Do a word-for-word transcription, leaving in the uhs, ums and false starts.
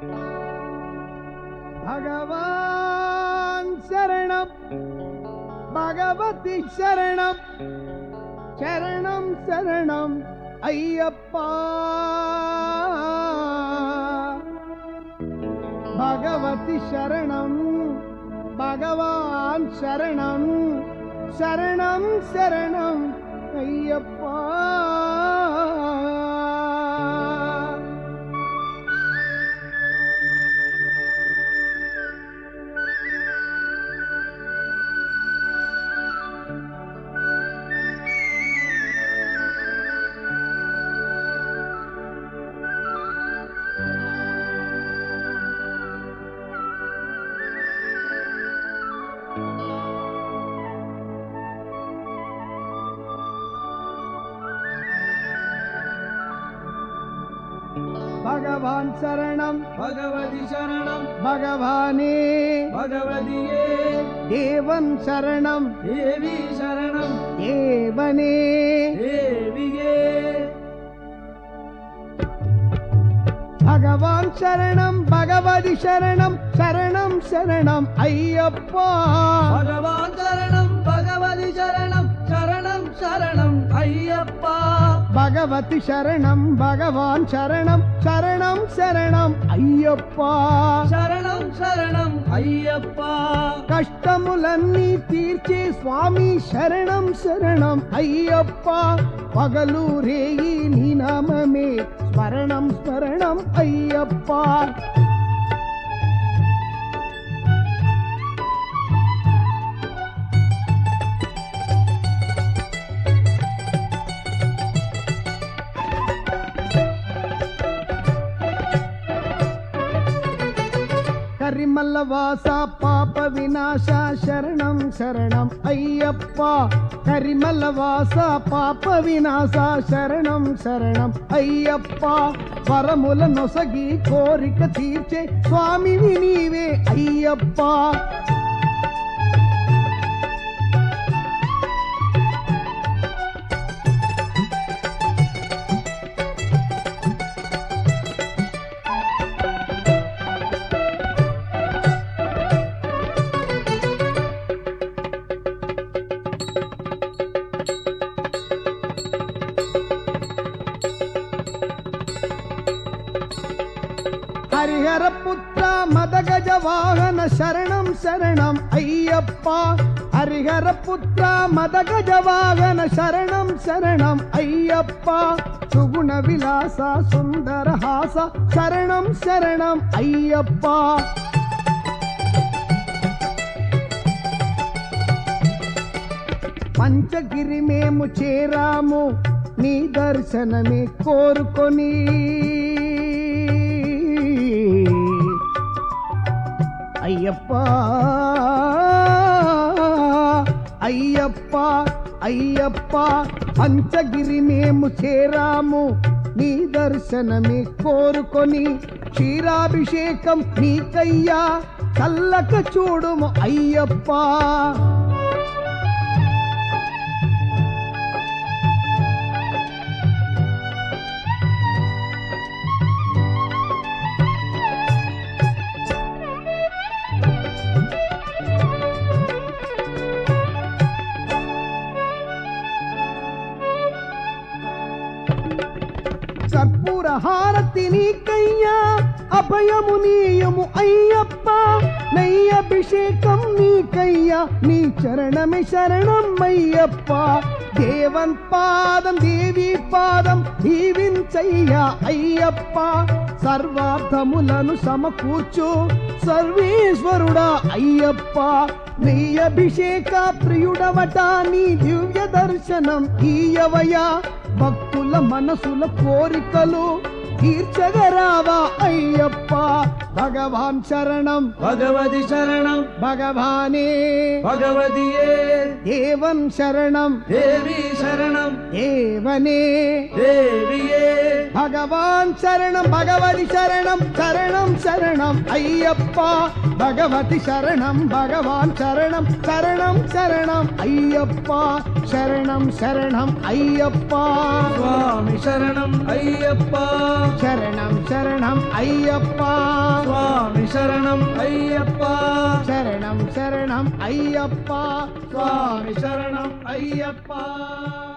భగవాన్ శరణం భగవతి శరణం శరణం శరణం అయ్యప్ప భగవతి శరణం భగవాన్ శరణం శరణం శరణం అయ్యప్ప భగవాన్ శరణం భగవతి శరణం భగవానే భగవతియే దేవన్ శరణం దేవి శరణం దేవనే దేవియే భగవాన్ శరణం భగవతి శరణం శరణం శరణం అయ్యప్ప భగవాన్ శరణం భగవతి శరణం శరణం శరణం అయ్యప్ప భగవతి శరణం భగవాన్ శరణం శరణం శరణం అయ్యప్ప శరణం శరణం అయ్యప్ప కష్టములన్నీ తీర్చే స్వామి శరణం శరణం అయ్యప్ప పగలు రేయి నీ నామమే స్మరణం స్మరణం అయ్యప్ప కరిమల్ల వాస పాప వినాశ శరణం శరణం అయ్యప్ప కరిమల్ల వాస పాప వినాశ శరణం శరణం అయ్యప్ప వరముల నొసగి కోరిక తీర్చే స్వామివి నీవే అయ్యప్ప హరిహర పుత్ర మదగజ వాహన శరణం శరణం అయ్యప్ప హరిహర పుత్ర మదగజ వాహన శరణం శరణం అయ్యప్ప సుగుణ విలాస సుందర హాస శరణం శరణం అయ్యప్ప పంచగిరి మేము చేరాము నీ దర్శనమే కోరుకొని అయ్యప్ప అయ్యప్ప అయ్యప్ప పంచగిరి మేము చేరాము నీ దర్శనమే కోరుకొని క్షీరాభిషేకం నీకయ్యా చల్లక చూడుము అయ్యప్ప కర్పూర హారతి నీకయ్యా అభయము నీయము అయ్యప్ప నయ్యభిషేకం నీకయ్యా నీ చరణమే శరణం అయ్యప్ప దేవన్ పాదం దేవి పాదం దీవించయ్యా అయ్యప్ప సర్వార్థములను సమకూర్చు సర్వేశ్వరుడా అయ్యప్ప నీ అభిషేక ప్రియుడవట నీ దివ్య దర్శనం ఈయవయా భక్తుల మనసుల కోరికలు తీర్చగరావా అయ్యప్ప భగవాన్ శరణం భగవతి శరణం భగవానే భగవతియే దేవన్ శరణం దేవి శరణం దేవనే దేవియే భగవాన్ శరణం భగవతి శరణం శరణం శరణం అయ్యప్ప பகவதி சரணம் பகவான் சரணம் சரணம் சரணம் ஐயப்பா சரணம் சரணம் ஐயப்பா சுவாமி சரணம் ஐயப்பா சரணம் சரணம் ஐயப்பா சுவாமி சரணம் ஐயப்பா சரணம் சரணம் ஐயப்பா சுவாமி சரணம் ஐயப்பா